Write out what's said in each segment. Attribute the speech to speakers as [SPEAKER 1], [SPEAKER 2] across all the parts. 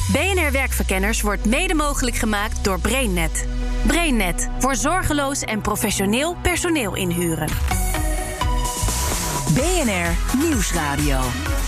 [SPEAKER 1] BNR Werkverkenners wordt mede mogelijk gemaakt door BrainNet. BrainNet, voor zorgeloos en professioneel personeel inhuren.
[SPEAKER 2] BNR Nieuwsradio.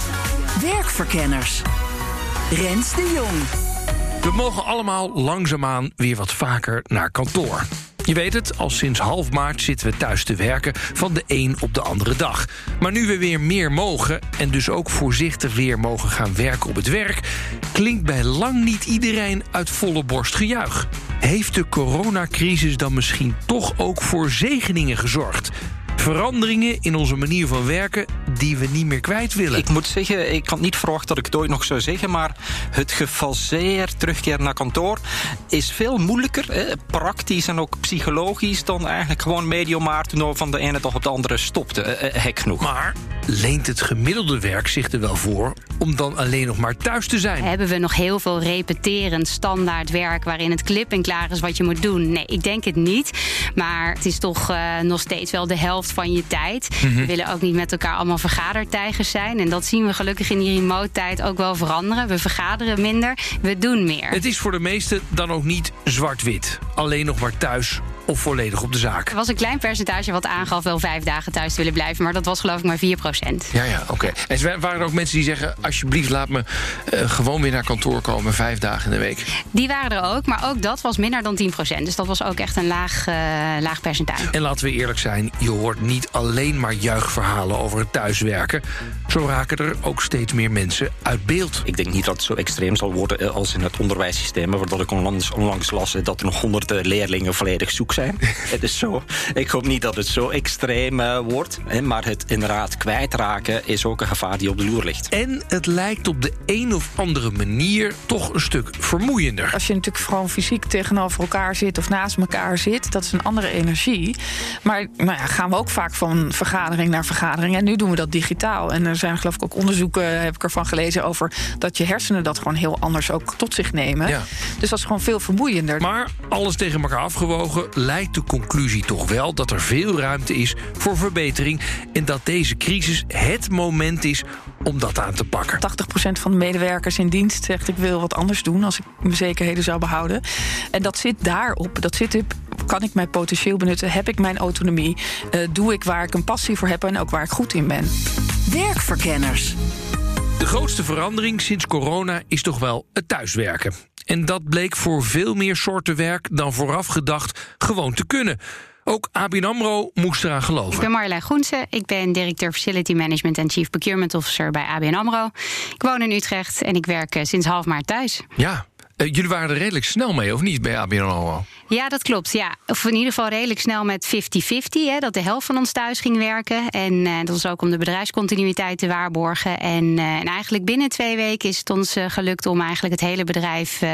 [SPEAKER 2] Werkverkenners. Rens de Jong.
[SPEAKER 3] We mogen allemaal langzaamaan weer wat vaker naar kantoor. Je weet het, al sinds half maart zitten we thuis te werken van de een op de andere dag. Maar nu we weer meer mogen en dus ook voorzichtig weer mogen gaan werken op het werk, klinkt bij lang niet iedereen uit volle borst gejuich. Heeft de coronacrisis dan misschien toch ook voor zegeningen gezorgd? Veranderingen in onze manier van werken die we niet meer kwijt willen.
[SPEAKER 4] Ik moet zeggen, ik had niet verwacht dat ik het ooit nog zou zeggen, maar het gefaseerd terugkeer naar kantoor is veel moeilijker, praktisch en ook psychologisch, dan eigenlijk gewoon medio maart toen van de ene dag op de andere stopte. Hek genoeg.
[SPEAKER 3] Maar leent het gemiddelde werk zich er wel voor om dan alleen nog maar thuis te zijn?
[SPEAKER 5] Hebben we nog heel veel repeterend standaard werk waarin het klip en klaar is wat je moet doen? Nee, ik denk het niet. Maar het is toch nog steeds wel de helft van je tijd. We willen ook niet met elkaar allemaal vergadertijgers zijn. En dat zien we gelukkig in die remote-tijd ook wel veranderen. We vergaderen minder, we doen meer.
[SPEAKER 3] Het is voor de meesten dan ook niet zwart-wit. Alleen nog maar thuis of volledig op de zaak.
[SPEAKER 5] Er was een klein percentage wat aangaf wel 5 dagen thuis te willen blijven. Maar dat was geloof ik maar 4%.
[SPEAKER 3] Ja, oké. En waren er ook mensen die zeggen, alsjeblieft laat me gewoon weer naar kantoor komen 5 dagen in de week?
[SPEAKER 5] Die waren er ook, maar ook dat was minder dan 10%. Dus dat was ook echt een laag percentage.
[SPEAKER 3] En laten we eerlijk zijn, je hoort niet alleen maar juichverhalen over het thuiswerken. Zo raken er ook steeds meer mensen uit beeld.
[SPEAKER 4] Ik denk niet dat het zo extreem zal worden als in het onderwijssysteem, waardoor ik onlangs las dat er nog 100 leerlingen volledig zoek zijn. Het is zo. Ik hoop niet dat het zo extreem wordt. Maar het inderdaad kwijtraken is ook een gevaar die op de loer ligt.
[SPEAKER 3] En het lijkt op de een of andere manier toch een stuk vermoeiender.
[SPEAKER 6] Als je natuurlijk gewoon fysiek tegenover elkaar zit of naast elkaar zit, dat is een andere energie. Maar gaan we ook vaak van vergadering naar vergadering. En nu doen we dat digitaal. En er zijn geloof ik ook onderzoeken, heb ik ervan gelezen, over dat je hersenen dat gewoon heel anders ook tot zich nemen.
[SPEAKER 3] Ja.
[SPEAKER 6] Dus dat is gewoon veel vermoeiender.
[SPEAKER 3] Maar alles tegen elkaar afgewogen lijkt de conclusie toch wel dat er veel ruimte is voor verbetering en dat deze crisis het moment is om dat aan te pakken.
[SPEAKER 6] 80% van de medewerkers in dienst zegt ik wil wat anders doen als ik mijn zekerheden zou behouden. En dat zit daarop. Dat zit op, kan ik mijn potentieel benutten? Heb ik mijn autonomie? Doe ik waar ik een passie voor heb en ook waar ik goed in ben?
[SPEAKER 2] Werkverkenners.
[SPEAKER 3] De grootste verandering sinds corona is toch wel het thuiswerken. En dat bleek voor veel meer soorten werk dan vooraf gedacht gewoon te kunnen. Ook ABN AMRO moest eraan geloven.
[SPEAKER 5] Ik ben Marjolein Groense, ik ben directeur Facility Management en Chief Procurement Officer bij ABN AMRO. Ik woon in Utrecht en ik werk sinds half maart thuis.
[SPEAKER 3] Ja, jullie waren er redelijk snel mee, of niet, bij ABN AMRO?
[SPEAKER 5] Ja, dat klopt. Ja. Of in ieder geval redelijk snel met 50-50. Dat de helft van ons thuis ging werken. En dat was ook om de bedrijfscontinuïteit te waarborgen. En eigenlijk binnen 2 weken is het ons gelukt om eigenlijk het hele bedrijf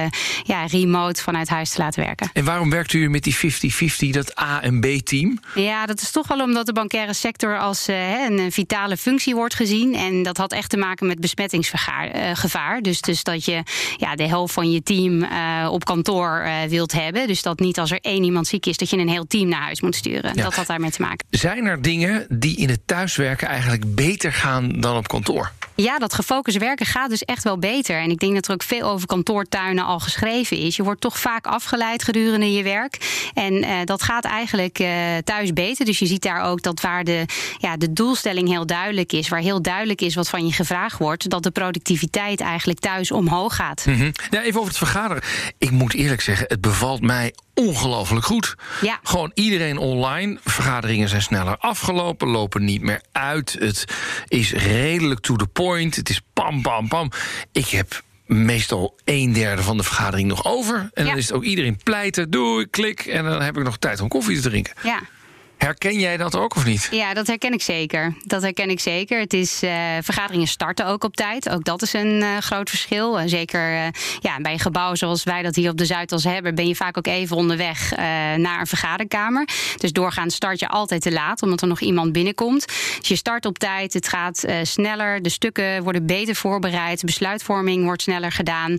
[SPEAKER 5] remote vanuit huis te laten werken.
[SPEAKER 3] En waarom werkt u met die 50-50, dat A- en B-team?
[SPEAKER 5] Ja, dat is toch wel omdat de bankaire sector als een vitale functie wordt gezien. En dat had echt te maken met besmettingsgevaar. Dus dat je de helft van je team op kantoor wilt hebben. Dus dat niet als er 1 iemand ziek is, dat je een heel team naar huis moet sturen. Ja. Dat had daarmee te maken.
[SPEAKER 3] Zijn er dingen die in het thuiswerken eigenlijk beter gaan dan op kantoor?
[SPEAKER 5] Ja, dat gefocust werken gaat dus echt wel beter. En ik denk dat er ook veel over kantoortuinen al geschreven is. Je wordt toch vaak afgeleid gedurende je werk. En dat gaat eigenlijk thuis beter. Dus je ziet daar ook dat waar de doelstelling heel duidelijk is, waar heel duidelijk is wat van je gevraagd wordt, dat de productiviteit eigenlijk thuis omhoog gaat.
[SPEAKER 3] Ja, even over het vergaderen. Ik moet eerlijk zeggen, het bevalt mij ongelooflijk goed.
[SPEAKER 5] Ja.
[SPEAKER 3] Gewoon iedereen online. Vergaderingen zijn sneller afgelopen, lopen niet meer uit. Het is redelijk to the point. Het is pam, pam, pam. Ik heb meestal 1/3 van de vergadering nog over. En dan is het ook iedereen pleiten. Doei, klik. En dan heb ik nog tijd om koffie te drinken.
[SPEAKER 5] Ja.
[SPEAKER 3] Herken jij dat ook of niet?
[SPEAKER 5] Ja, dat herken ik zeker. Het is vergaderingen starten ook op tijd. Ook dat is een groot verschil. Zeker bij een gebouw zoals wij dat hier op de Zuidas hebben, ben je vaak ook even onderweg naar een vergaderkamer. Dus doorgaans start je altijd te laat, omdat er nog iemand binnenkomt. Dus je start op tijd, het gaat sneller, de stukken worden beter voorbereid, besluitvorming wordt sneller gedaan.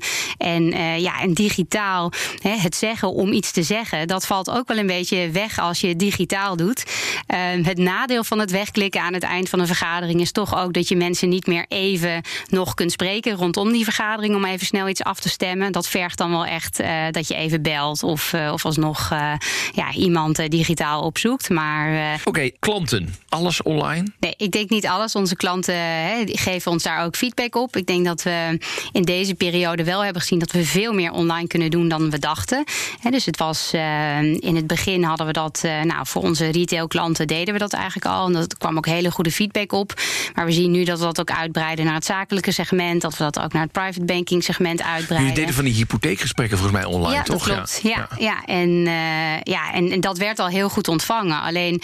[SPEAKER 5] En digitaal, het zeggen om iets te zeggen, dat valt ook wel een beetje weg als je het digitaal doet. doet. Het nadeel van het wegklikken aan het eind van een vergadering is toch ook dat je mensen niet meer even nog kunt spreken rondom die vergadering om even snel iets af te stemmen. Dat vergt dan wel echt dat je even belt of alsnog iemand digitaal opzoekt. Maar
[SPEAKER 3] Oké, klanten, alles online?
[SPEAKER 5] Nee, ik denk niet alles. Onze klanten geven ons daar ook feedback op. Ik denk dat we in deze periode wel hebben gezien dat we veel meer online kunnen doen dan we dachten. Dus het was in het begin hadden we dat voor onze retailklanten deden we dat eigenlijk al. En dat kwam ook hele goede feedback op. Maar we zien nu dat we dat ook uitbreiden naar het zakelijke segment. Dat we dat ook naar het private banking segment uitbreiden.
[SPEAKER 3] Jullie deden van die hypotheekgesprekken volgens mij online, toch?
[SPEAKER 5] Dat klopt. Ja. En dat werd al heel goed ontvangen. Alleen,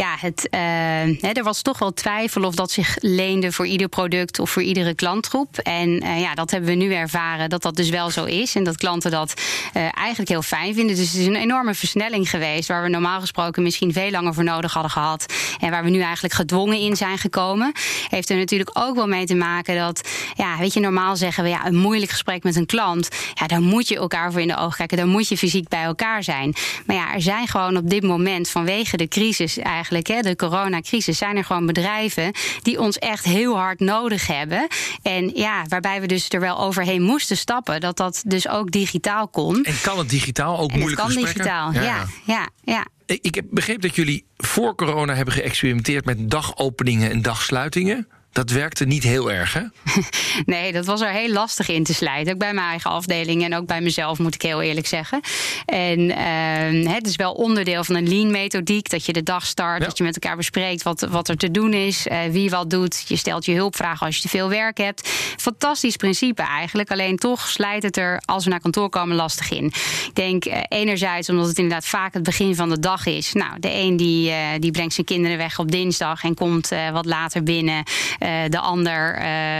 [SPEAKER 5] er was toch wel twijfel of dat zich leende voor ieder product of voor iedere klantgroep. En dat hebben we nu ervaren dat dat dus wel zo is. En dat klanten dat eigenlijk heel fijn vinden. Dus het is een enorme versnelling geweest waar we normaal gesproken misschien veel langer voor nodig hadden gehad. En waar we nu eigenlijk gedwongen in zijn gekomen. Heeft er natuurlijk ook wel mee te maken dat, normaal zeggen we een moeilijk gesprek met een klant. Ja, daar moet je elkaar voor in de ogen kijken. Daar moet je fysiek bij elkaar zijn. Maar er zijn gewoon op dit moment vanwege de crisis eigenlijk, de coronacrisis, zijn er gewoon bedrijven die ons echt heel hard nodig hebben. En waarbij we dus er wel overheen moesten stappen, dat dus ook digitaal kon.
[SPEAKER 3] En kan het digitaal ook moeilijke gesprekken?
[SPEAKER 5] Het kan digitaal, ja.
[SPEAKER 3] Ik heb begrepen dat jullie voor corona hebben geëxperimenteerd met dagopeningen en dagsluitingen. Dat werkte niet heel erg, hè?
[SPEAKER 5] Nee, dat was er heel lastig in te slijten. Ook bij mijn eigen afdeling en ook bij mezelf, moet ik heel eerlijk zeggen. En het is wel onderdeel van een lean-methodiek. Dat je de dag start, dat je met elkaar bespreekt wat er te doen is. Wie wat doet. Je stelt je hulpvragen als je te veel werk hebt. Fantastisch principe eigenlijk. Alleen toch slijt het er, als we naar kantoor komen, lastig in. Ik denk enerzijds omdat het inderdaad vaak het begin van de dag is. Nou, de een die brengt zijn kinderen weg op dinsdag en komt wat later binnen. De ander,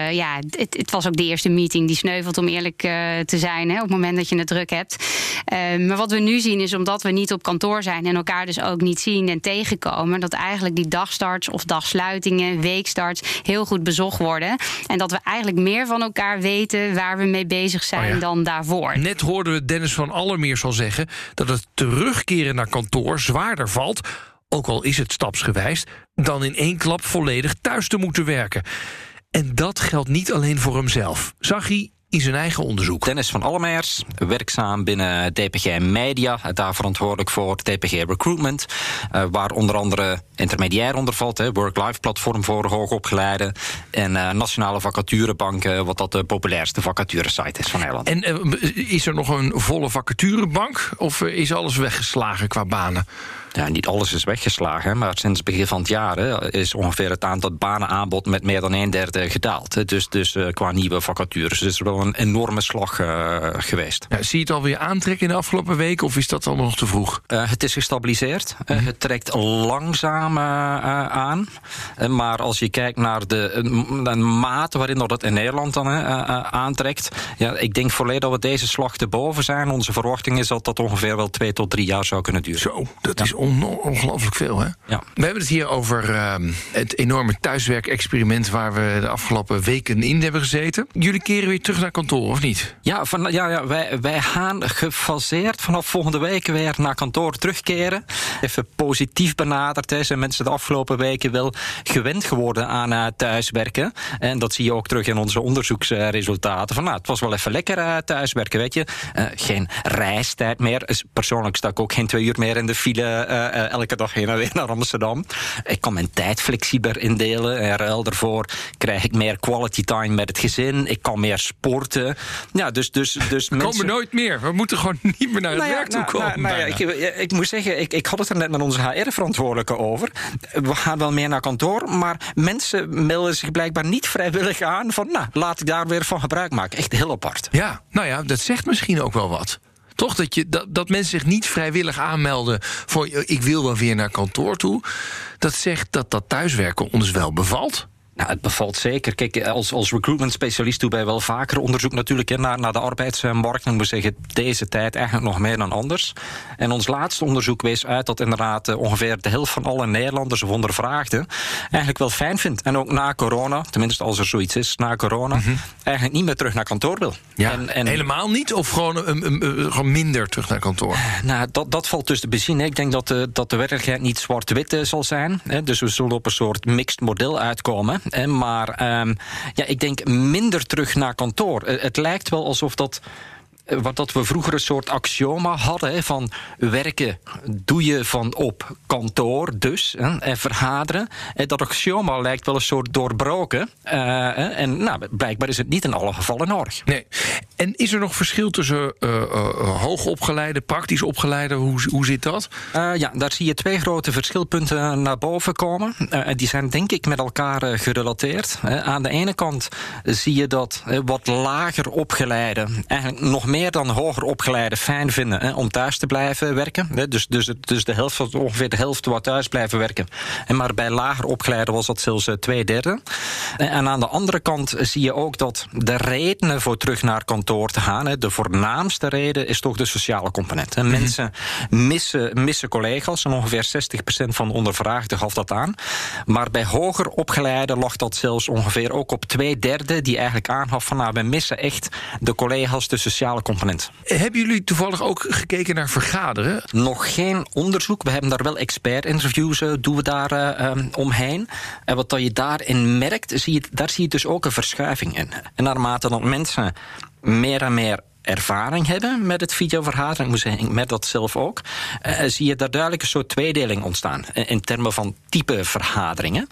[SPEAKER 5] het was ook de eerste meeting die sneuvelt, om eerlijk te zijn, op het moment dat je het druk hebt. Maar wat we nu zien is, omdat we niet op kantoor zijn en elkaar dus ook niet zien en tegenkomen, dat eigenlijk die dagstarts of dagsluitingen, weekstarts heel goed bezocht worden. En dat we eigenlijk meer van elkaar weten waar we mee bezig zijn dan daarvoor.
[SPEAKER 3] Net hoorden we Dennis van Allermeers al zeggen dat het terugkeren naar kantoor zwaarder valt, ook al is het stapsgewijs, dan in één klap volledig thuis te moeten werken. En dat geldt niet alleen voor hemzelf, zag hij in zijn eigen onderzoek.
[SPEAKER 4] Dennis van Allermeers, werkzaam binnen DPG Media, daar verantwoordelijk voor DPG Recruitment, waar onder andere intermediair onder valt, work-life platform voor hoogopgeleiden en Nationale Vacaturebank, wat dat de populairste vacaturesite is van Nederland.
[SPEAKER 3] En is er nog een volle vacaturebank of is alles weggeslagen qua banen?
[SPEAKER 4] Ja, niet alles is weggeslagen, maar sinds het begin van het jaar is ongeveer het aantal banenaanbod met meer dan 1/3 gedaald. Dus qua nieuwe vacatures. Dus het is wel een enorme slag geweest.
[SPEAKER 3] Ja, zie je het alweer aantrekken in de afgelopen weken of is dat allemaal nog te vroeg?
[SPEAKER 4] Het is gestabiliseerd. Het trekt langzaam aan. Maar als je kijkt naar de mate waarin dat in Nederland dan aantrekt. Ja, ik denk volledig dat we deze slag te boven zijn. Onze verwachting is dat dat ongeveer wel 2 tot 3 jaar zou kunnen duren.
[SPEAKER 3] Zo, dat is ongelooflijk veel, hè?
[SPEAKER 4] Ja.
[SPEAKER 3] We hebben het hier over het enorme thuiswerkexperiment waar we de afgelopen weken in hebben gezeten. Jullie keren weer terug naar kantoor, of niet?
[SPEAKER 4] Ja, wij gaan gefaseerd vanaf volgende week weer naar kantoor terugkeren. Even positief benaderd. Zijn mensen de afgelopen weken wel gewend geworden aan thuiswerken. En dat zie je ook terug in onze onderzoeksresultaten. Het was wel even lekker thuiswerken, weet je. Geen reistijd meer. Persoonlijk sta ik ook geen 2 uur meer in de file elke dag heen en weer naar Amsterdam. Ik kan mijn tijd flexibeler indelen. En ruil daarvoor krijg ik meer quality time met het gezin. Ik kan meer sporten. Ja, dus
[SPEAKER 3] we komen nooit meer. We moeten gewoon niet meer naar het werk toe komen.
[SPEAKER 4] Ik moet zeggen, ik had het er net met onze HR-verantwoordelijke over. We gaan wel meer naar kantoor, maar mensen melden zich blijkbaar niet vrijwillig aan van, laat ik daar weer van gebruik maken. Echt heel apart.
[SPEAKER 3] Ja, dat zegt misschien ook wel wat. Toch dat mensen zich niet vrijwillig aanmelden voor ik wil wel weer naar kantoor toe. Dat zegt dat thuiswerken ons wel bevalt.
[SPEAKER 4] Nou, het bevalt zeker. Kijk, als recruitment specialist doen wij wel vaker onderzoek natuurlijk naar de arbeidsmarkt. En ik moet zeggen, deze tijd eigenlijk nog meer dan anders. En ons laatste onderzoek wees uit dat inderdaad ongeveer de helft van alle Nederlanders of ondervraagden eigenlijk wel fijn vindt. En ook na corona, tenminste als er zoiets is, na corona, eigenlijk niet meer terug naar kantoor wil.
[SPEAKER 3] Ja, en helemaal niet? Of gewoon minder terug naar kantoor?
[SPEAKER 4] Nou, dat valt dus te bezien. Ik denk dat de werkelijkheid niet zwart-wit zal zijn. Dus we zullen op een soort mixed model uitkomen. Maar ik denk minder terug naar kantoor. Het lijkt wel alsof dat we vroeger een soort axioma hadden van werken doe je van op kantoor dus en vergaderen. Dat axioma lijkt wel een soort doorbroken. En blijkbaar is het niet in alle gevallen nodig.
[SPEAKER 3] Nee. En is er nog verschil tussen hoogopgeleide, praktisch opgeleide? Hoe zit dat?
[SPEAKER 4] Daar zie je 2 grote verschilpunten naar boven komen. Die zijn denk ik met elkaar gerelateerd. Aan de ene kant zie je dat wat lager opgeleide eigenlijk nog meer dan hoger opgeleide fijn vinden om thuis te blijven werken. Dus de helft, ongeveer de helft wou thuis blijven werken. Maar bij lager opgeleide was dat zelfs 2/3. En aan de andere kant zie je ook dat de redenen voor terug naar kantoor te gaan, de voornaamste reden is toch de sociale component. Mensen missen collega's en ongeveer 60% van de ondervraagden gaf dat aan. Maar bij hoger opgeleiden lag dat zelfs ongeveer ook op 2/3 die eigenlijk aangaf van wij missen echt de collega's, de sociale component.
[SPEAKER 3] Hebben jullie toevallig ook gekeken naar vergaderen?
[SPEAKER 4] Nog geen onderzoek. We hebben daar wel expert-interviews doen we daar omheen. En wat je daarin merkt, daar zie je dus ook een verschuiving in. En naarmate dat mensen meer en meer ervaring hebben met het videovergaderen, ik moet zeggen, ik merk dat zelf ook, zie je daar duidelijk een soort tweedeling ontstaan in termen van type vergaderingen.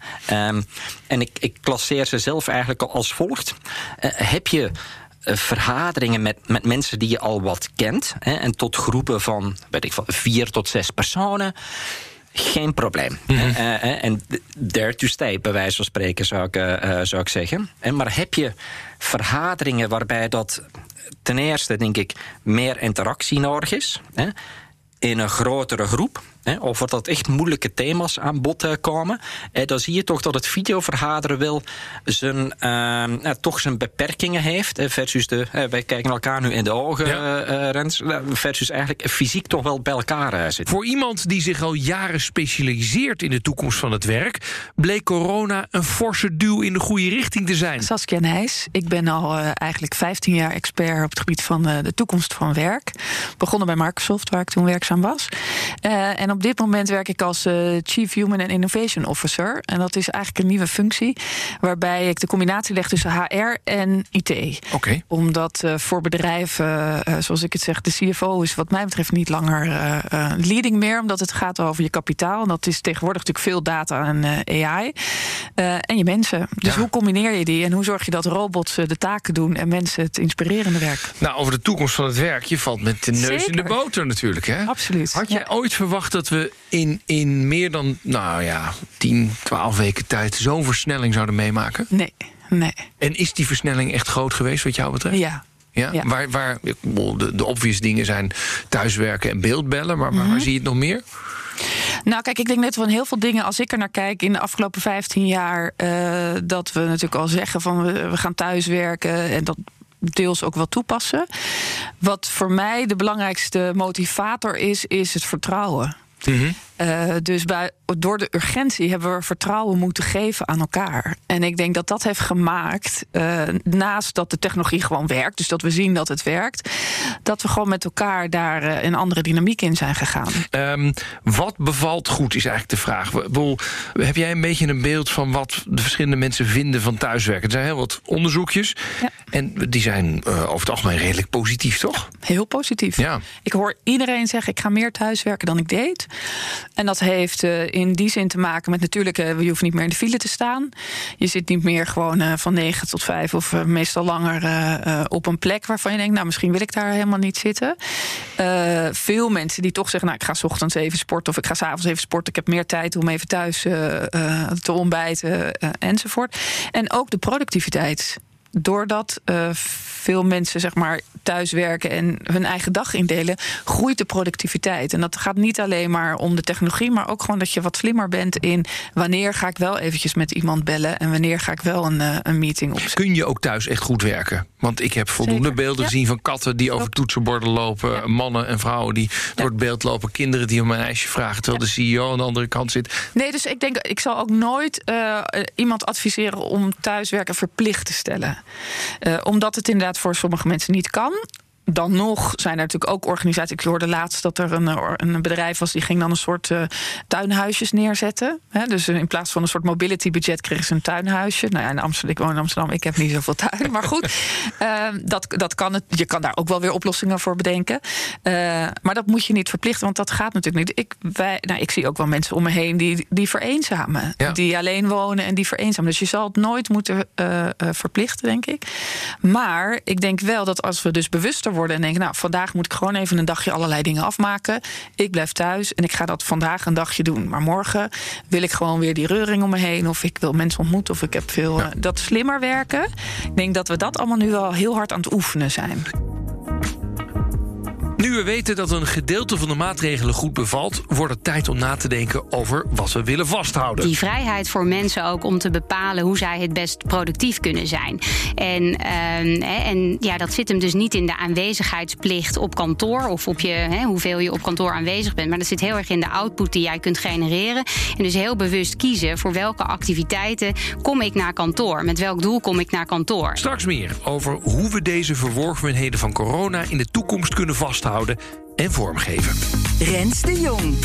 [SPEAKER 4] En ik klasseer ze zelf eigenlijk als volgt. Heb je vergaderingen met mensen die je al wat kent, en tot groepen van 4 tot 6 personen, geen probleem. En there to stay, bij wijze van spreken, zou ik zeggen. Maar heb je vergaderingen waarbij dat ten eerste, denk ik, meer interactie nodig is, in een grotere groep, of wat dat echt moeilijke thema's aan bod komen, dan zie je toch dat het videovergaderen wel zijn beperkingen heeft, versus wij kijken elkaar nu in de ogen, Rens, versus eigenlijk fysiek toch wel bij elkaar zitten.
[SPEAKER 3] Voor iemand die zich al jaren specialiseert in de toekomst van het werk, bleek corona een forse duw in de goede richting te zijn.
[SPEAKER 6] Saskia Nijs, ik ben al eigenlijk 15 jaar expert op het gebied van de toekomst van werk. Begonnen bij Microsoft, waar ik toen werkzaam was. En op dit moment werk ik als Chief Human and Innovation Officer. En dat is eigenlijk een nieuwe functie waarbij ik de combinatie leg tussen HR en IT.
[SPEAKER 3] Okay.
[SPEAKER 6] Omdat voor bedrijven, zoals ik het zeg, de CFO is wat mij betreft niet langer leading meer, omdat het gaat over je kapitaal. En dat is tegenwoordig natuurlijk veel data en AI. En je mensen. Dus hoe combineer je die en hoe zorg je dat robots de taken doen en mensen het inspirerende werk?
[SPEAKER 3] Nou, over de toekomst van het werk, je valt met de neus in de boter natuurlijk, hè?
[SPEAKER 6] Absoluut.
[SPEAKER 3] Had jij ooit verwacht dat we in meer dan 10, 12 weken tijd zo'n versnelling zouden meemaken?
[SPEAKER 6] Nee.
[SPEAKER 3] En is die versnelling echt groot geweest wat jou betreft?
[SPEAKER 6] Ja.
[SPEAKER 3] Ja? Waar de obvious dingen zijn thuiswerken en beeldbellen, maar waar zie je het nog meer?
[SPEAKER 6] Nou, kijk, ik denk net van heel veel dingen, als ik er naar kijk in de afgelopen 15 jaar, dat we natuurlijk al zeggen van we gaan thuiswerken en dat deels ook wel toepassen. Wat voor mij de belangrijkste motivator is het vertrouwen. Dus door de urgentie hebben we vertrouwen moeten geven aan elkaar. En ik denk dat dat heeft gemaakt, naast dat de technologie gewoon werkt, dus dat we zien dat het werkt, dat we gewoon met elkaar daar een andere dynamiek in zijn gegaan.
[SPEAKER 3] Wat bevalt goed, is eigenlijk de vraag. Heb jij een beetje een beeld van wat de verschillende mensen vinden van thuiswerken? Er zijn heel wat onderzoekjes. Ja. En die zijn over het algemeen redelijk positief, toch?
[SPEAKER 6] Ja, heel positief. Ja. Ik hoor iedereen zeggen, ik ga meer thuiswerken dan ik deed. En dat heeft in die zin te maken met natuurlijk, je hoeft niet meer in de file te staan. Je zit niet meer gewoon van 9 tot 5 of meestal langer op een plek waarvan je denkt, nou, misschien wil ik daar helemaal niet zitten. Veel mensen die toch zeggen, nou, ik ga 's ochtends even sporten of ik ga 's avonds even sporten. Ik heb meer tijd om even thuis te ontbijten enzovoort. En ook de productiviteit doordat veel mensen zeg maar thuiswerken en hun eigen dag indelen, groeit de productiviteit. En dat gaat niet alleen maar om de technologie, maar ook gewoon dat je wat slimmer bent in wanneer ga ik wel eventjes met iemand bellen en wanneer ga ik wel een meeting opzetten.
[SPEAKER 3] Kun je ook thuis echt goed werken? Want ik heb voldoende beelden gezien van katten die over toetsenborden lopen, mannen en vrouwen die door het beeld lopen, kinderen die om een ijsje vragen terwijl de CEO aan de andere kant zit.
[SPEAKER 6] Nee, dus ik denk, ik zal ook nooit iemand adviseren om thuiswerken verplicht te stellen. Omdat het inderdaad voor sommige mensen niet kan. Dan nog zijn er natuurlijk ook organisaties. Ik hoorde laatst dat er een bedrijf was die ging dan een soort tuinhuisjes neerzetten. Dus in plaats van een soort mobility budget kregen ze een tuinhuisje. Nou ja, ik woon in Amsterdam, ik heb niet zoveel tuin. Maar goed, dat kan het. Je kan daar ook wel weer oplossingen voor bedenken. Maar dat moet je niet verplichten, want dat gaat natuurlijk niet. Ik zie ook wel mensen om me heen die vereenzamen. Ja. Die alleen wonen en die vereenzamen. Dus je zal het nooit moeten verplichten, denk ik. Maar ik denk wel dat als we dus bewuster worden en denken, nou, vandaag moet ik gewoon even een dagje allerlei dingen afmaken. Ik blijf thuis en ik ga dat vandaag een dagje doen. Maar morgen wil ik gewoon weer die reuring om me heen, of ik wil mensen ontmoeten, of ik heb veel dat slimmer werken. Ik denk dat we dat allemaal nu wel heel hard aan het oefenen zijn.
[SPEAKER 3] Nu we weten dat een gedeelte van de maatregelen goed bevalt, wordt het tijd om na te denken over wat we willen vasthouden.
[SPEAKER 5] Die vrijheid voor mensen ook om te bepalen hoe zij het best productief kunnen zijn. En dat zit hem dus niet in de aanwezigheidsplicht op kantoor of op hoeveel je op kantoor aanwezig bent. Maar dat zit heel erg in de output die jij kunt genereren. En dus heel bewust kiezen voor welke activiteiten kom ik naar kantoor. Met welk doel kom ik naar kantoor.
[SPEAKER 3] Straks meer over hoe we deze verworvenheden van corona in de toekomst kunnen vasthouden en vormgeven.
[SPEAKER 2] Rens de Jong.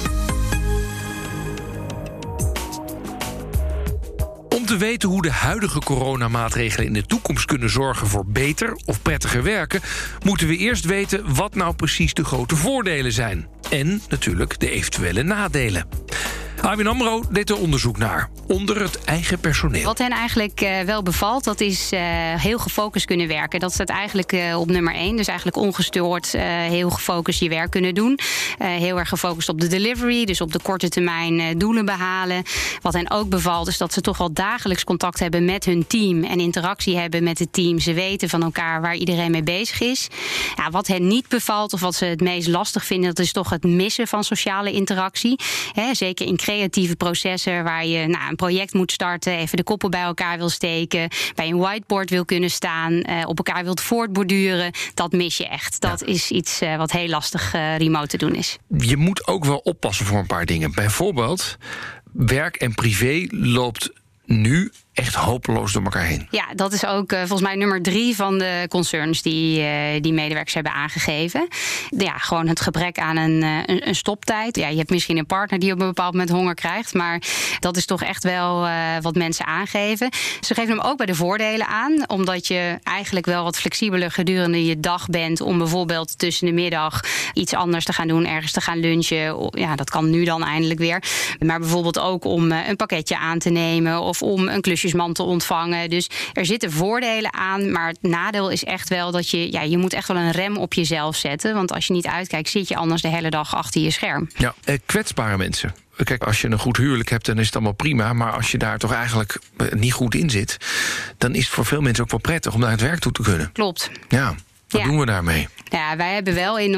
[SPEAKER 3] Om te weten hoe de huidige coronamaatregelen in de toekomst kunnen zorgen voor beter of prettiger werken, moeten we eerst weten wat nou precies de grote voordelen zijn. En natuurlijk de eventuele nadelen. ABN AMRO deed er onderzoek naar, onder het eigen personeel.
[SPEAKER 5] Wat hen eigenlijk wel bevalt, dat is heel gefocust kunnen werken. Dat staat eigenlijk op nummer 1. Dus eigenlijk ongestoord heel gefocust je werk kunnen doen. Heel erg gefocust op de delivery, dus op de korte termijn doelen behalen. Wat hen ook bevalt, is dat ze toch wel dagelijks contact hebben met hun team en interactie hebben met het team. Ze weten van elkaar waar iedereen mee bezig is. Ja, wat hen niet bevalt, of wat ze het meest lastig vinden, dat is toch het missen van sociale interactie. Zeker in creatieve processen waar je een project moet starten, even de koppen bij elkaar wil steken, bij een whiteboard wil kunnen staan, op elkaar wilt voortborduren. Dat mis je echt. Dat is iets wat heel lastig remote te doen is.
[SPEAKER 3] Je moet ook wel oppassen voor een paar dingen. Bijvoorbeeld, werk en privé loopt nu echt hopeloos door elkaar heen.
[SPEAKER 5] Ja, dat is ook volgens mij nummer 3 van de concerns die medewerkers hebben aangegeven. Ja, gewoon het gebrek aan een stoptijd. Ja, je hebt misschien een partner die op een bepaald moment honger krijgt, maar dat is toch echt wel wat mensen aangeven. Ze geven hem ook bij de voordelen aan, omdat je eigenlijk wel wat flexibeler gedurende je dag bent om bijvoorbeeld tussen de middag iets anders te gaan doen, ergens te gaan lunchen. Ja, dat kan nu dan eindelijk weer. Maar bijvoorbeeld ook om een pakketje aan te nemen of om een klusjesman te ontvangen. Dus er zitten voordelen aan, maar het nadeel is echt wel dat je moet echt wel een rem op jezelf zetten. Want als je niet uitkijkt, zit je anders de hele dag achter je scherm.
[SPEAKER 3] Ja, kwetsbare mensen. Kijk, als je een goed huwelijk hebt, dan is het allemaal prima. Maar als je daar toch eigenlijk niet goed in zit, dan is het voor veel mensen ook wel prettig om naar het werk toe te kunnen.
[SPEAKER 5] Klopt.
[SPEAKER 3] Ja. Wat doen we daarmee?
[SPEAKER 5] Ja, wij hebben wel in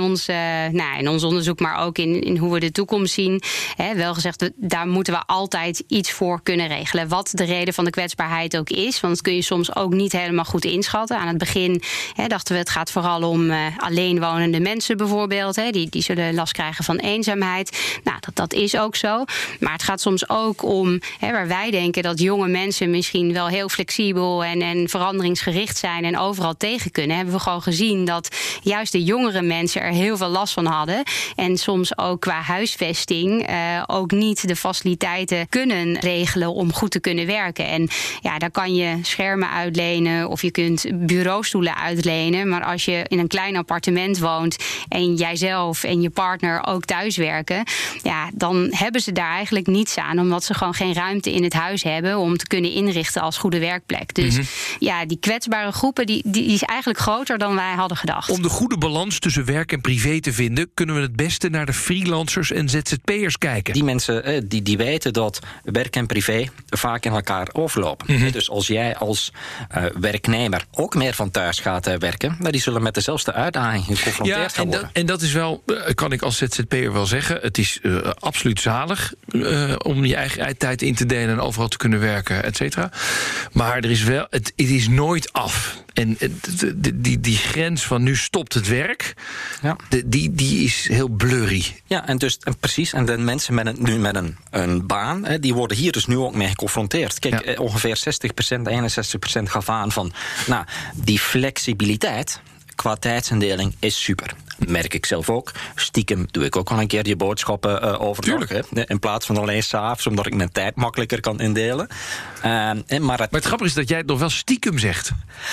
[SPEAKER 5] ons onderzoek, maar ook in hoe we de toekomst zien, wel gezegd, daar moeten we altijd iets voor kunnen regelen. Wat de reden van de kwetsbaarheid ook is. Want dat kun je soms ook niet helemaal goed inschatten. Aan het begin dachten we, het gaat vooral om alleenwonende mensen bijvoorbeeld. Die zullen last krijgen van eenzaamheid. Nou, dat is ook zo. Maar het gaat soms ook om, waar wij denken dat jonge mensen misschien wel heel flexibel en veranderingsgericht zijn en overal tegen kunnen. Hebben we gewoon gezien dat juist de jongere mensen er heel veel last van hadden. En soms ook qua huisvesting ook niet de faciliteiten kunnen regelen om goed te kunnen werken. En ja, daar kan je schermen uitlenen of je kunt bureaustoelen uitlenen. Maar als je in een klein appartement woont en jijzelf en je partner ook thuis werken, ja, dan hebben ze daar eigenlijk niets aan, omdat ze gewoon geen ruimte in het huis hebben om te kunnen inrichten als goede werkplek. Dus ja, die kwetsbare groepen die is eigenlijk groter dan wij wij hadden gedacht.
[SPEAKER 3] Om de goede balans tussen werk en privé te vinden, kunnen we het beste naar de freelancers en ZZP'ers kijken.
[SPEAKER 4] Die mensen die weten dat werk en privé vaak in elkaar overlopen.
[SPEAKER 3] Mhm.
[SPEAKER 4] Dus als jij als werknemer ook meer van thuis gaat werken, die zullen met dezelfde uitdaging geconfronteerd gaan worden.
[SPEAKER 3] En dat is wel, kan ik als ZZP'er wel zeggen, het is absoluut zalig om je eigen tijd in te delen en overal te kunnen werken, et cetera. Maar er is wel, het is nooit af. En die grens van nu stopt het werk, die is heel blurry.
[SPEAKER 4] Ja, en precies. En de mensen met een baan, die worden hier dus nu ook mee geconfronteerd. Kijk, ongeveer 60%, 61% gaf aan van, die flexibiliteit qua tijdsindeling is super. Merk ik zelf ook. Stiekem doe ik ook al een keer die boodschappen overdag. In plaats van alleen 's avonds, omdat ik mijn tijd makkelijker kan indelen. Maar het
[SPEAKER 3] grappige is dat jij het nog wel stiekem zegt.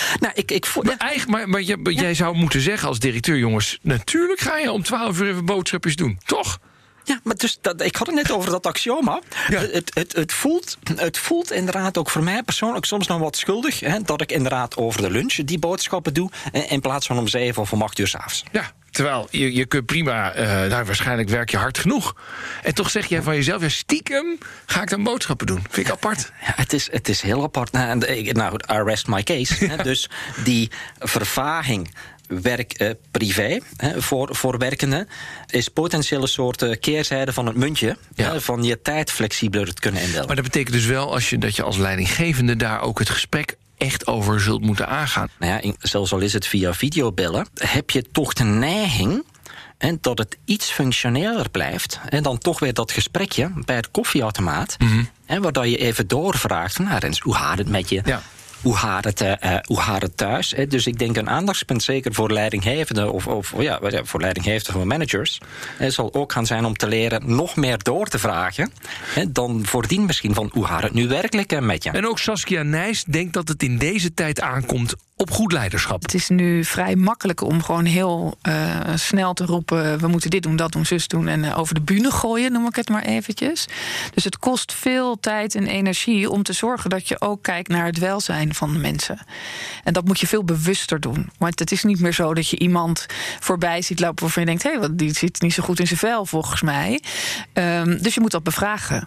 [SPEAKER 4] Maar
[SPEAKER 3] jij zou moeten zeggen als directeur, jongens, natuurlijk ga je om 12 uur even boodschapjes doen, toch?
[SPEAKER 4] Ja, maar ik had het net over dat axioma. Ja. Het voelt inderdaad ook voor mij persoonlijk soms nog wat schuldig, dat ik inderdaad over de lunch die boodschappen doe, in plaats van om 7 of om 8 uur 's avonds.
[SPEAKER 3] Ja. Terwijl je kunt prima, waarschijnlijk werk je hard genoeg. En toch zeg jij van jezelf, stiekem ga ik dan boodschappen doen. Vind ik apart.
[SPEAKER 4] Ja, het is heel apart. I rest my case. Dus die vervaging werk-privé voor werkenden is potentieel een soort keerzijde van het muntje. Van je tijd flexibeler te kunnen indelen.
[SPEAKER 3] Maar dat betekent dus wel dat je als leidinggevende daar ook het gesprek echt over zult moeten aangaan.
[SPEAKER 4] Zelfs al is het via videobellen, heb je toch de neiging en dat het iets functioneler blijft. En dan toch weer dat gesprekje bij het koffieautomaat. Waar je even doorvraagt van, Rens, hoe gaat het met je? Ja. Hoe gaat het thuis? Dus ik denk een aandachtspunt, zeker voor leidinggevenden voor leidinggevenden van managers, zal ook gaan zijn om te leren nog meer door te vragen dan voordien misschien van hoe gaat het nu werkelijk met je?
[SPEAKER 3] En ook Saskia Nijs denkt dat het in deze tijd aankomt op goed leiderschap.
[SPEAKER 6] Het is nu vrij makkelijk om gewoon heel snel te roepen, we moeten dit doen, dat doen, zus doen en over de bühne gooien, noem ik het maar eventjes. Dus het kost veel tijd en energie om te zorgen dat je ook kijkt naar het welzijn van de mensen. En dat moet je veel bewuster doen. Want het is niet meer zo dat je iemand voorbij ziet lopen waarvan je denkt, die zit niet zo goed in zijn vel volgens mij. Dus je moet dat bevragen.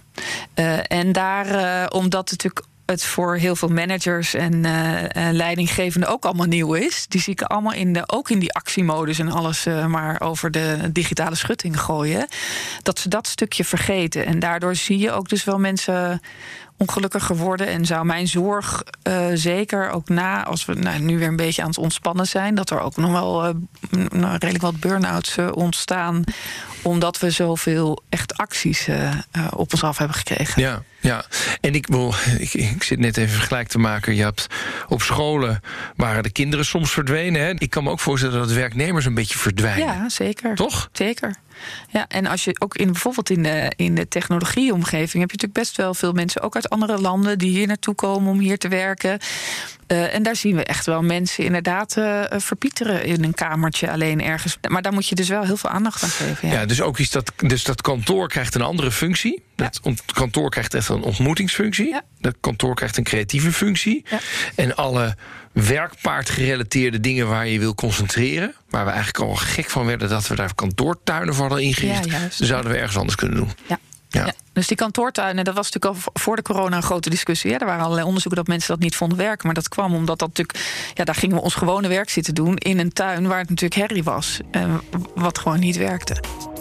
[SPEAKER 6] En daar, omdat natuurlijk het voor heel veel managers en leidinggevenden ook allemaal nieuw is. Die zie ik allemaal ook in die actiemodus en alles maar over de digitale schutting gooien. Dat ze dat stukje vergeten. En daardoor zie je ook dus wel mensen ongelukkiger worden. En zou mijn zorg zeker ook als we nu weer een beetje aan het ontspannen zijn, dat er ook nog wel redelijk wat burn-outs ontstaan, omdat we zoveel echt acties op ons af hebben gekregen.
[SPEAKER 3] Ja. En ik zit net even vergelijk te maken. Je hebt op scholen waren de kinderen soms verdwenen. Ik kan me ook voorstellen dat werknemers een beetje verdwijnen.
[SPEAKER 6] Ja, zeker.
[SPEAKER 3] Toch?
[SPEAKER 6] Zeker. Ja, en als je ook bijvoorbeeld in de technologieomgeving heb je natuurlijk best wel veel mensen, ook uit andere landen, die hier naartoe komen om hier te werken. En daar zien we echt wel mensen inderdaad verpieteren in een kamertje alleen ergens. Maar daar moet je dus wel heel veel aandacht aan geven.
[SPEAKER 3] Ja, dus ook dat kantoor krijgt een andere functie. Dat kantoor krijgt echt een ontmoetingsfunctie. Ja. Dat kantoor krijgt een creatieve functie. Ja. En alle werkpaardgerelateerde dingen waar je wil concentreren, waar we eigenlijk al gek van werden dat we daar kantoortuinen voor hadden ingericht, zouden we ergens anders kunnen doen. Ja,
[SPEAKER 6] dus die kantoortuinen, dat was natuurlijk al voor de corona een grote discussie. Er waren allerlei onderzoeken dat mensen dat niet vonden werken. Maar dat kwam omdat dat natuurlijk, daar gingen we ons gewone werk zitten doen in een tuin waar het natuurlijk herrie was. Wat gewoon niet werkte.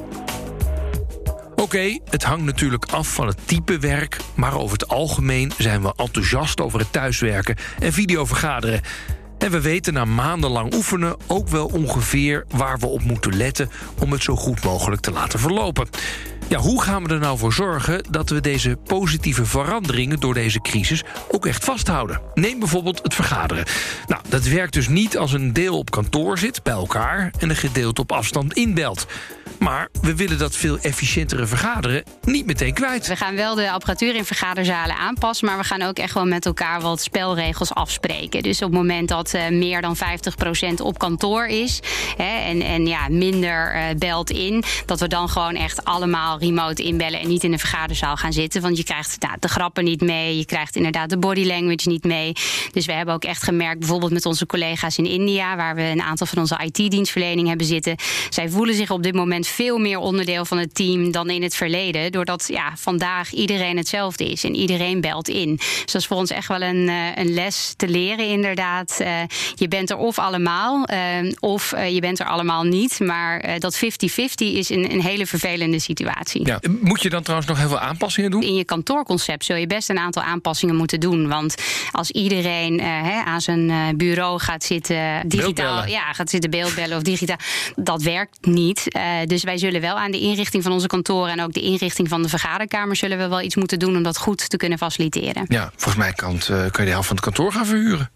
[SPEAKER 3] Oké, het hangt natuurlijk af van het type werk, maar over het algemeen zijn we enthousiast over het thuiswerken en videovergaderen. En we weten na maandenlang oefenen ook wel ongeveer waar we op moeten letten om het zo goed mogelijk te laten verlopen. Ja, hoe gaan we er nou voor zorgen dat we deze positieve veranderingen door deze crisis ook echt vasthouden? Neem bijvoorbeeld het vergaderen. Nou, dat werkt dus niet als een deel op kantoor zit, bij elkaar, en een gedeelte op afstand inbelt. Maar we willen dat veel efficiëntere vergaderen niet meteen kwijt.
[SPEAKER 5] We gaan wel de apparatuur in vergaderzalen aanpassen, maar we gaan ook echt wel met elkaar wat spelregels afspreken. Dus op het moment dat meer dan 50% op kantoor is en minder belt in, dat we dan gewoon echt allemaal remote inbellen en niet in een vergaderzaal gaan zitten. Want je krijgt de grappen niet mee. Je krijgt inderdaad de body language niet mee. Dus we hebben ook echt gemerkt, bijvoorbeeld met onze collega's in India, waar we een aantal van onze IT-dienstverlening hebben zitten. Zij voelen zich op dit moment veel meer onderdeel van het team dan in het verleden. Doordat vandaag iedereen hetzelfde is en iedereen belt in. Dus dat is voor ons echt wel een les te leren, inderdaad. Je bent er of allemaal, of je bent er allemaal niet. Maar dat 50-50 is een hele vervelende situatie.
[SPEAKER 3] Ja. Moet je dan trouwens nog heel veel aanpassingen doen?
[SPEAKER 5] In je kantoorconcept zul je best een aantal aanpassingen moeten doen. Want als iedereen aan zijn bureau gaat zitten digitaal, gaat zitten beeldbellen of digitaal, dat werkt niet. Dus wij zullen wel aan de inrichting van onze kantoren en ook de inrichting van de vergaderkamer zullen we wel iets moeten doen om dat goed te kunnen faciliteren. Ja,
[SPEAKER 3] volgens mij kan je de helft van het kantoor gaan verhuren.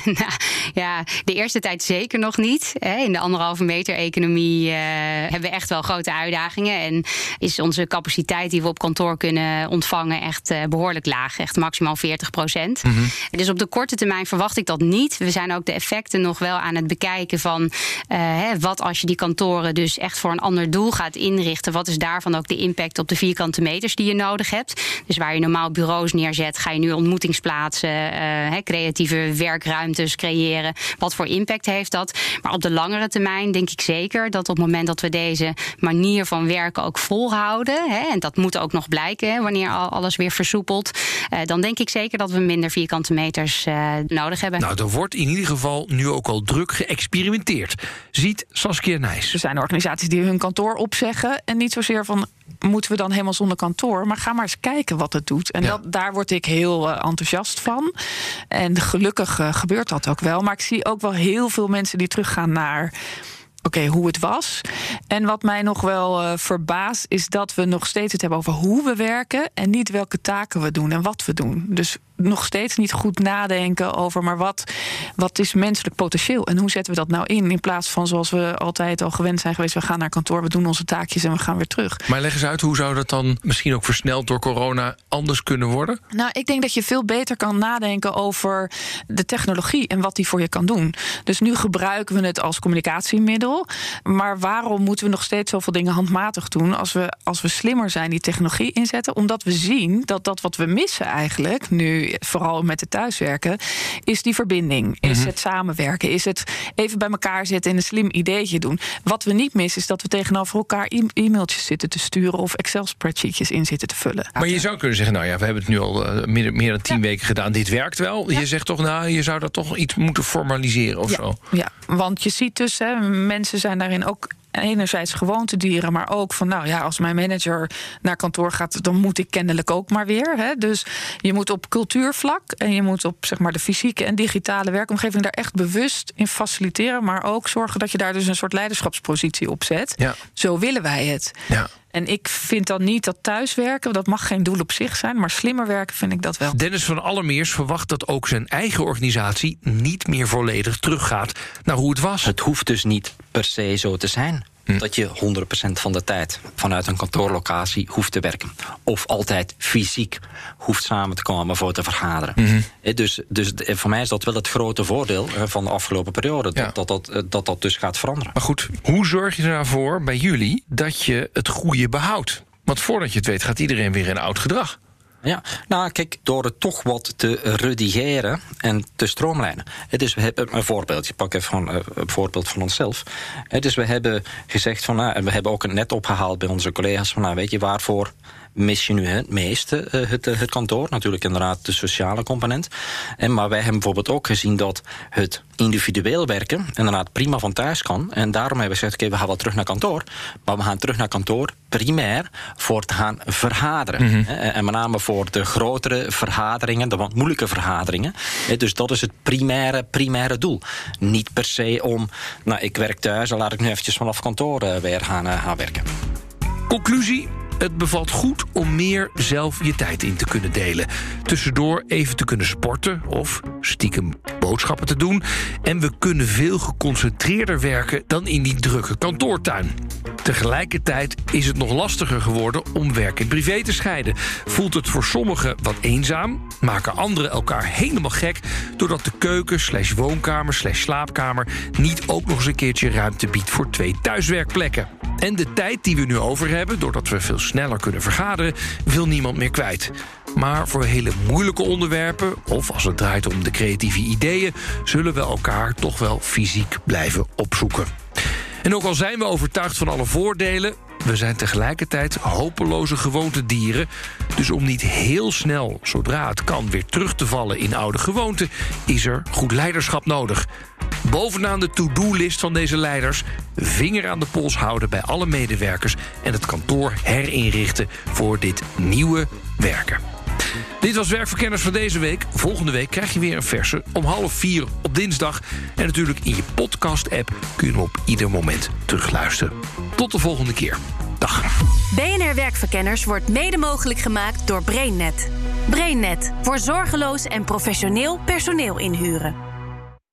[SPEAKER 5] De eerste tijd zeker nog niet. In de 1,5 meter economie hebben we echt wel grote uitdagingen. En is onze capaciteit die we op kantoor kunnen ontvangen echt behoorlijk laag. Echt maximaal 40%. Mm-hmm. Dus op de korte termijn verwacht ik dat niet. We zijn ook de effecten nog wel aan het bekijken van wat als je die kantoren dus echt voor een ander doel gaat inrichten. Wat is daarvan ook de impact op de vierkante meters die je nodig hebt? Dus waar je normaal bureaus neerzet, ga je nu ontmoetingsplaatsen, creatieve werkruimtes creëren. Wat voor impact heeft dat? Maar op de langere termijn denk ik zeker dat op het moment dat we deze manier van werken ook volhouden, en dat moet ook nog blijken wanneer alles weer versoepelt, dan denk ik zeker dat we minder vierkante meters nodig hebben.
[SPEAKER 3] Nou, er wordt in ieder geval nu ook al druk geëxperimenteerd. Ziet Saskia Nijs.
[SPEAKER 6] Er zijn organisaties die hun kantoor opzeggen en niet zozeer van moeten we dan helemaal zonder kantoor, maar ga maar eens kijken wat het doet. En daar word ik heel enthousiast van. En gelukkig gebeurt dat ook wel. Maar ik zie ook wel heel veel mensen die teruggaan naar hoe het was. En wat mij nog wel verbaast is dat we nog steeds het hebben over hoe we werken en niet welke taken we doen en wat we doen. Dus nog steeds niet goed nadenken over maar wat is menselijk potentieel en hoe zetten we dat nou in plaats van zoals we altijd al gewend zijn geweest, we gaan naar kantoor, we doen onze taakjes en we gaan weer terug.
[SPEAKER 3] Maar leg eens uit, hoe zou dat dan misschien ook versneld door corona anders kunnen worden?
[SPEAKER 6] Nou, ik denk dat je veel beter kan nadenken over de technologie en wat die voor je kan doen. Dus nu gebruiken we het als communicatiemiddel, maar waarom moeten we nog steeds zoveel dingen handmatig doen als we slimmer zijn die technologie inzetten? Omdat we zien dat wat we missen eigenlijk nu, vooral met het thuiswerken, is die verbinding. Is het samenwerken. Is het even bij elkaar zitten en een slim ideetje doen. Wat we niet missen is dat we tegenover elkaar e-mailtjes zitten te sturen of Excel-spreadsheetjes in zitten te vullen.
[SPEAKER 3] Maar je zou kunnen zeggen, we hebben het nu al meer dan 10 weken gedaan. Dit werkt wel. Ja. Je zegt toch, je zou dat toch iets moeten formaliseren of zo. Ja,
[SPEAKER 6] want je ziet dus, mensen zijn daarin ook enerzijds gewoontedieren, maar ook van als mijn manager naar kantoor gaat, dan moet ik kennelijk ook maar weer. Dus je moet op cultuurvlak en je moet op de fysieke en digitale werkomgeving daar echt bewust in faciliteren, maar ook zorgen dat je daar dus een soort leiderschapspositie op zet. Ja. Zo willen wij het. Ja. En ik vind dan niet dat thuiswerken, dat mag geen doel op zich zijn, maar slimmer werken vind ik dat wel.
[SPEAKER 3] Dennis van Allermeers verwacht dat ook zijn eigen organisatie niet meer volledig teruggaat naar hoe het was.
[SPEAKER 4] Het hoeft dus niet per se zo te zijn dat je 100% van de tijd vanuit een kantoorlocatie hoeft te werken. Of altijd fysiek hoeft samen te komen voor te vergaderen. Mm-hmm. Dus voor mij is dat wel het grote voordeel van de afgelopen periode. Dat dus gaat veranderen.
[SPEAKER 3] Maar goed, hoe zorg je ervoor bij jullie dat je het goede behoudt? Want voordat je het weet gaat iedereen weer in oud gedrag.
[SPEAKER 4] Ja, kijk, door het toch wat te redigeren en te stroomlijnen. Dus we hebben een voorbeeldje, pak even een voorbeeld van onszelf. Dus we hebben gezegd en we hebben ook net opgehaald bij onze collega's van, weet je, waarvoor mis je nu het meeste het kantoor? Natuurlijk inderdaad de sociale component. Maar wij hebben bijvoorbeeld ook gezien dat het individueel werken inderdaad prima van thuis kan. En daarom hebben we gezegd, we gaan wel terug naar kantoor. Maar we gaan terug naar kantoor primair voor te gaan vergaderen. Mm-hmm. En met name voor de grotere vergaderingen, de wat moeilijke vergaderingen. Dus dat is het primaire doel. Niet per se om, ik werk thuis, dan laat ik nu eventjes vanaf kantoor weer gaan werken.
[SPEAKER 3] Conclusie. Het bevalt goed om meer zelf je tijd in te kunnen delen. Tussendoor even te kunnen sporten of stiekem boodschappen te doen. En we kunnen veel geconcentreerder werken dan in die drukke kantoortuin. Tegelijkertijd is het nog lastiger geworden om werk en privé te scheiden. Voelt het voor sommigen wat eenzaam, maken anderen elkaar helemaal gek, doordat de keuken/woonkamer/slaapkamer niet ook nog eens een keertje ruimte biedt voor 2 thuiswerkplekken. En de tijd die we nu over hebben, doordat we veel sneller kunnen vergaderen, wil niemand meer kwijt. Maar voor hele moeilijke onderwerpen, of als het draait om de creatieve ideeën, zullen we elkaar toch wel fysiek blijven opzoeken. En ook al zijn we overtuigd van alle voordelen, we zijn tegelijkertijd hopeloze gewoontedieren. Dus om niet heel snel, zodra het kan, weer terug te vallen in oude gewoonten, is er goed leiderschap nodig. Bovenaan de to-do-list van deze leiders, vinger aan de pols houden bij alle medewerkers en het kantoor herinrichten voor dit nieuwe werken. Dit was Werkverkenners van deze week. Volgende week krijg je weer een verse om 3:30 op dinsdag. En natuurlijk in je podcast-app kun je hem op ieder moment terugluisteren. Tot de volgende keer. Dag.
[SPEAKER 1] BNR Werkverkenners wordt mede mogelijk gemaakt door BrainNet. BrainNet, voor zorgeloos en professioneel personeel inhuren.